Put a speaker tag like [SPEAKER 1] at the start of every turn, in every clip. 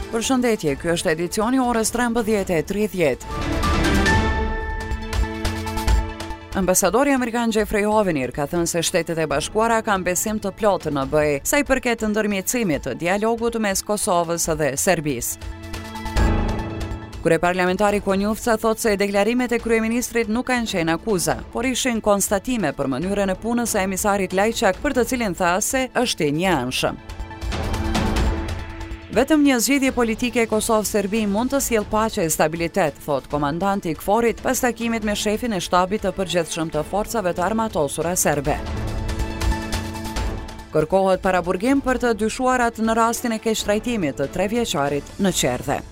[SPEAKER 1] Përshëndetje, ky është edicioni orës 13:30. Ambasadori amerikan Jeffrey Hovenir ka thënë se Shtetet e Bashkuara kanë besim të plotë në BE sa i përket ndërmjetësimit të dialogut mes Kosovës dhe Serbisë. Kryeparlamentari Konjufca thotë se deklarimet e kryeministrit nuk kanë qenë akuza, por ishin konstatime për mënyrën e punës së emisarit Lajçak, për të cilin tha se është i njanshëm. Vetëm një zgjidhje politike e Kosovë-Serbi mund të sjellë paqe e stabilitet, thot komandanti i KFOR-it pas takimit me shefin e shtabit të përgjithshëm të forcave të armatosura serbe. Kërkohet paraburgim për të dyshuarat në rastin e keqtrajtimit të 3 vjeçarit në Qerdhe.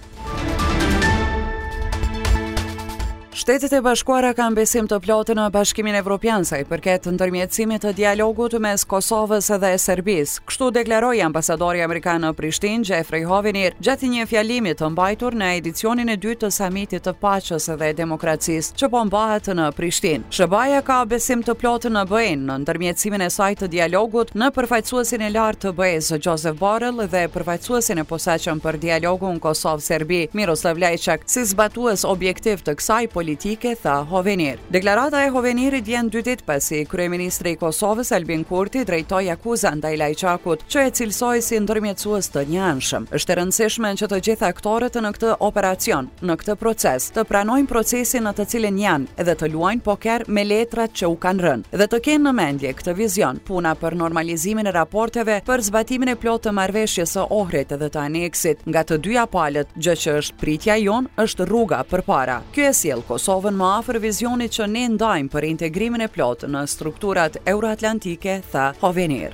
[SPEAKER 1] Shtetet e Bashkuara kanë besim të plotë në Bashkimin Evropian sa i përket ndërmjetësimit të dialogut mes Kosovës dhe Serbisë. Kështu deklaroi ambasadori amerikan në Prishtinë, Jeffrey Hovenir, gjatë një fjalimi të mbajtur në edicionin e dytë të samitit të paqes dhe demokracisë që po mbahet në Prishtinë. SBA ka besim të plotë në BE në ndërmjetësimin e saj të dialogut në përfaqësuesin e lartë të BE-s Joseph Borrell dhe përfaqësuesin e posaçëm për dialogun Kosovë-Serbi Miroslav Lajçak si zbatues objektiv të kësaj politike, tha Hovenir. Deklarata e Hovenirit vjen 2 ditë pasi kryeministri i Kosovës Albin Kurti drejtoi akuzën ndaj Lajçakut, që e cilsoi si ndërmjetësues të njanshëm. Është e rëndësishme që të gjithë aktorët në këtë operacion, në këtë proces, të pranojnë procesin në të cilin janë dhe të luajnë poker me letrat që u kanë rënë, dhe të kenë në mendje këtë vizion, puna për normalizimin e raporteve, për zbatimin e plotë të marrëveshjes së Ohrit dhe të aneksit nga të dyja palët, gjë që është pritja jon, është rruga përpara. Ky e sjell Kosovën më afër vizionit që ne ndajmë për integrimin e plotë në strukturat euroatlantike, tha Hovenir.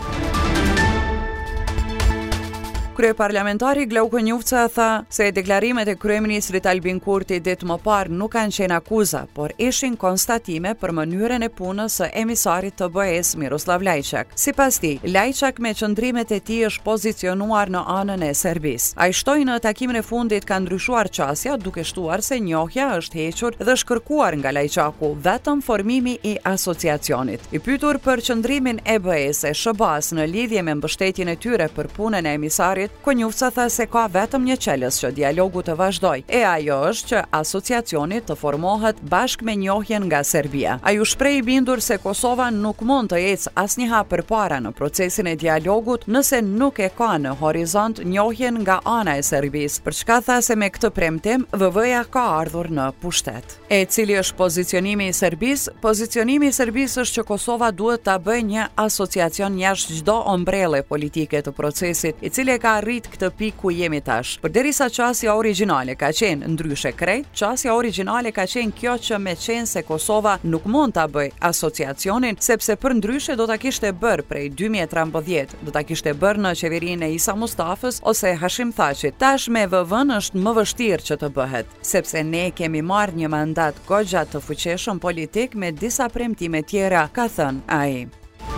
[SPEAKER 1] Kryeparlamentari Glauko Njufca tha se deklarimet e kryeministrit Albin Kurti ditë më parë nuk kanë qenë akuza, por ishin konstatime për mënyrën e punës së emisarit të BE-s Miroslav Lajçak. Sipas tij, Lajçak me qëndrimet e tij është pozicionuar në anën e Serbisë. Ai shtoi në takimin e fundit ka ndryshuar qasja, duke shtuar se njohja është hequr dhe është kërkuar nga Lajçaku vetëm formimi i asociacionit. I pyetur për qëndrimin e BE-s e SBA-s në lidhje me mbështetjen e tyre për punën e emisarit, Konjufca tha se ka vetëm një qelës që dialogu të vazhdoj, e ajo është që asociacioni të formohet bashkë me njohjen nga Serbia. Ai u shpreh i bindur se Kosova nuk mund të ecë asnjë hap përpara në procesin e dialogut nëse nuk e ka në horizont njohjen nga ana e Serbisë, për çka tha se me këtë premtim VV-ja ka ardhur në pushtet. E cili është pozicionimi i Serbisë? Pozicionimi i Serbisë është që Kosova duhet ta bëjë një asociacion jashtë çdo ombrelle politike të procesit, i cili ka arrit këtë pikë ku jemi tash. Përderisa qasja origjinale ka qenë ndryshe krejt, qasja origjinale ka qenë kjo që me qenë se Kosova nuk mund ta bëj asociacionin, sepse për ndryshe do ta kishte bërë prej 2013, do ta kishte bërë në qeverinë e Isa Mustafës ose Hashim Thaqit. Tash me VV-n është më vështirë që të bëhet, sepse ne kemi marrë një mandat goxha të fuqishëm politik me disa premtime tjera, ka thënë ai.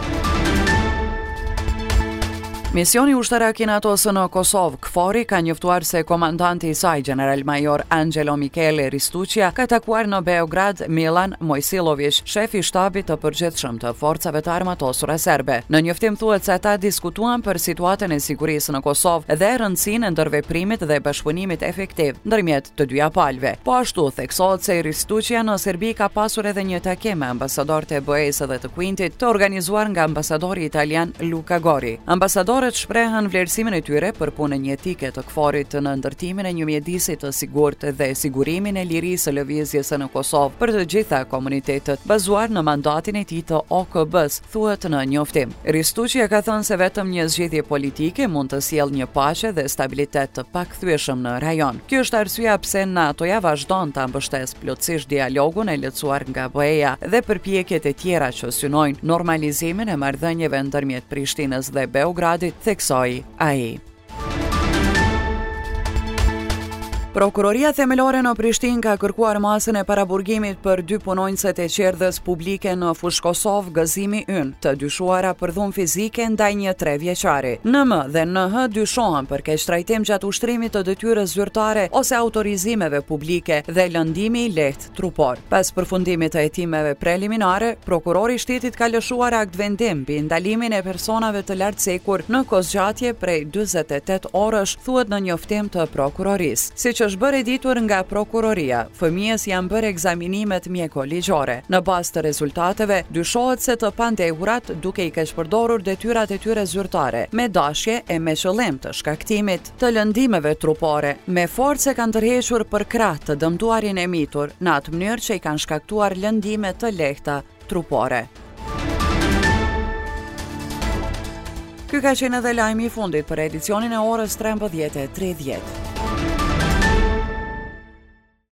[SPEAKER 1] Misioni ushtarak i NATO-s në Kosovë, KFOR-i, ka njoftuar se komandanti i saj, general-major Angelo Michele Ristuqia, ka takuar në Beograd Milan Mojsilović, shefi i shtabit të përgjithshëm të forcave të armatosura serbe. Në njoftim thuhet se ata diskutuan për situatën e sigurisë në Kosovë dhe rëndësinë e ndërveprimit dhe bashkëpunimit efektiv ndërmjet të dyja palëve. Po ashtu theksohet se Ristuqia në Serbi ka pasur edhe një takim me ambasadorët e BE-s dhe të Quintit, të organizuar nga ambasadori italian Luca Gori. Ambasadorët shprehen vlerësimin e tyre për punën jetike të KFOR-it në ndërtimin e një mjedisi të sigurt dhe sigurimin e lirisë së lëvizjes në Kosovë për të gjitha komunitetet, bazuar në mandatin e tij të OKB-s, thuhet në njoftim. Ristuqia ka thënë se vetëm një zgjedhje politike mund të sjellë një paqe dhe stabilitet të pakthyeshëm në rajon. Kjo është arsyeja pse NATO-ja vazhdon ta mbështesë plotësisht dialogun e lehtësuar nga BE-ja dhe përpjekjet e tjera që synojnë normalizimin e marrëdhënieve ndërmjet Prishtinës dhe Beogradit, theksoi ai. Prokuroria themelore në Prishtinë ka kërkuar masën e paraburgimit për 2 punonjëset e qerdhës publike në Fushë Kosovë Gëzimi Ynë, të dyshuara për dhunë fizike ndaj një 3 vjeçari. NM dhe NH dyshohen për keq trajtim gjatë ushtrimit të detyrës zyrtare ose autorizimeve publike dhe lëndimi i lehtë trupor. Pas përfundimit të hetimeve preliminare, prokurori i shtetit ka lëshuar akt vendim mbi ndalimin e personave të lartcekur në kozgjatje prej 48 orësh, thuhet në njoftim të prokurorisë. Siç është bërë ditur nga prokuroria, fëmijës janë bërë ekzaminimet mjeko-ligjore. Në bazë të rezultateve, dyshohet se të pandehurat duke i keqpërdorur detyrat e tyre zyrtare, me dashje e me qëllim të shkaktimit të lëndimeve trupore, me forcë kanë tërhequr për krah të dëmtuarin e mitur, në atë mënyrë që i kanë shkaktuar lëndime të lehta trupore. Ky ka qenë edhe lajmi i fundit për edicionin e orës 13:30.